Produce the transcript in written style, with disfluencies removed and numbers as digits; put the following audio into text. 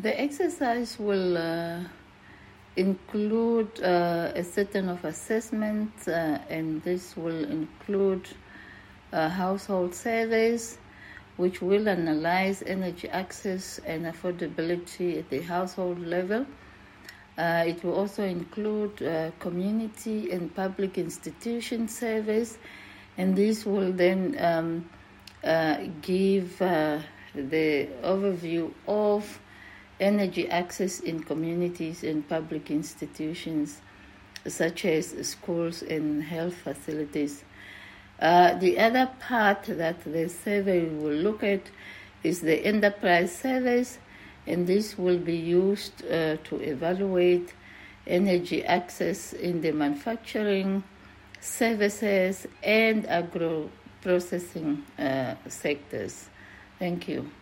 The exercise will include a certain of assessments, and this will include household surveys, which will analyze energy access and affordability at the household level. It will also include community and public institution surveys, and this will then give the overview of energy access in communities and public institutions, such as schools and health facilities. The other part that the survey will look at is the enterprise surveys, and this will be used to evaluate energy access in the manufacturing, services, and agro-processing sectors. Thank you.